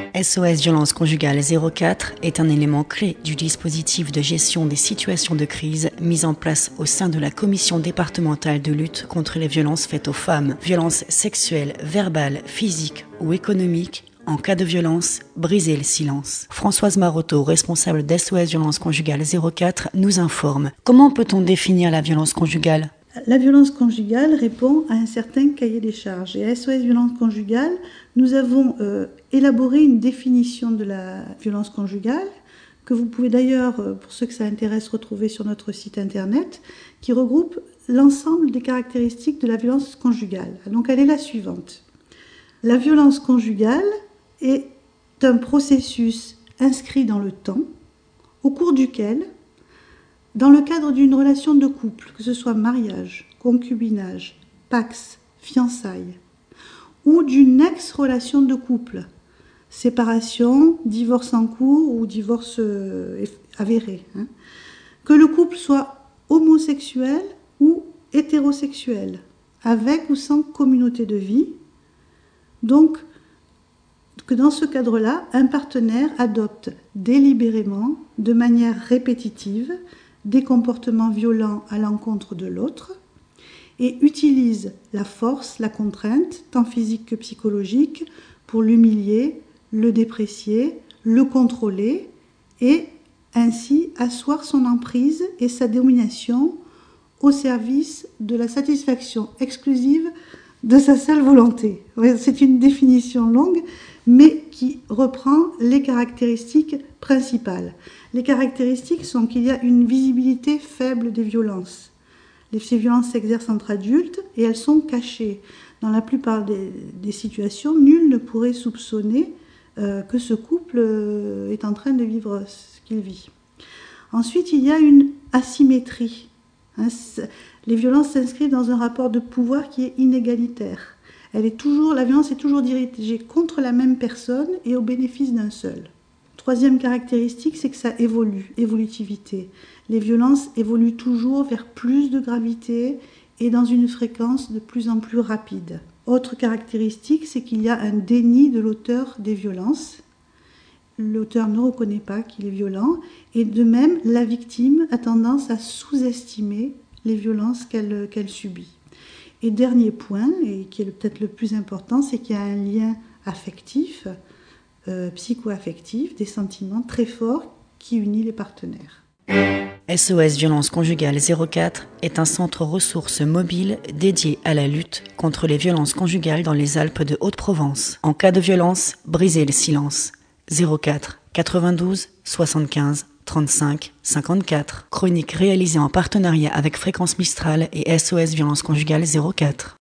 SOS Violence Conjugale 04 est un élément clé du dispositif de gestion des situations de crise mis en place au sein de la Commission départementale de lutte contre les violences faites aux femmes. Violences sexuelles, verbales, physiques ou économiques. En cas de violence, brisez le silence. Françoise Maroteau, responsable d'SOS Violence Conjugale 04, nous informe. Comment peut-on définir la violence conjugale ? La violence conjugale répond à un certain cahier des charges. Et à SOS Violence Conjugale, nous avons élaboré une définition de la violence conjugale, que vous pouvez d'ailleurs, pour ceux que ça intéresse, retrouver sur notre site internet, qui regroupe l'ensemble des caractéristiques de la violence conjugale. Donc elle est la suivante. La violence conjugale est un processus inscrit dans le temps, au cours duquel, dans le cadre d'une relation de couple, que ce soit mariage, concubinage, pax, fiançailles, ou d'une ex-relation de couple, séparation, divorce en cours ou divorce avéré, que le couple soit homosexuel ou hétérosexuel, avec ou sans communauté de vie, donc que dans ce cadre-là, un partenaire adopte délibérément, de manière répétitive, des comportements violents à l'encontre de l'autre et utilise la force, la contrainte, tant physique que psychologique, pour l'humilier, le déprécier, le contrôler et ainsi asseoir son emprise et sa domination au service de la satisfaction exclusive de sa seule volonté. C'est une définition longue, mais qui reprend les caractéristiques principales. Les caractéristiques sont qu'il y a une visibilité faible des violences. Ces violences s'exercent entre adultes et elles sont cachées. Dans la plupart des situations, nul ne pourrait soupçonner que ce couple est en train de vivre ce qu'il vit. Ensuite, il y a une asymétrie. Les violences s'inscrivent dans un rapport de pouvoir qui est inégalitaire. La violence est toujours dirigée contre la même personne et au bénéfice d'un seul. Troisième caractéristique, c'est que ça évolue, évolutivité. Les violences évoluent toujours vers plus de gravité et dans une fréquence de plus en plus rapide. Autre caractéristique, c'est qu'il y a un déni de l'auteur des violences. L'auteur ne reconnaît pas qu'il est violent et de même, la victime a tendance à sous-estimer les violences qu'elle subit. Et dernier point, et qui est peut-être le plus important, c'est qu'il y a un lien affectif, psycho-affectif, des sentiments très forts qui unit les partenaires. SOS Violence Conjugale 04 est un centre ressources mobile dédié à la lutte contre les violences conjugales dans les Alpes de Haute-Provence. En cas de violence, brisez le silence. 04 92 75 35 54. Chronique réalisée en partenariat avec Fréquence Mistral et SOS Violence Conjugale 04.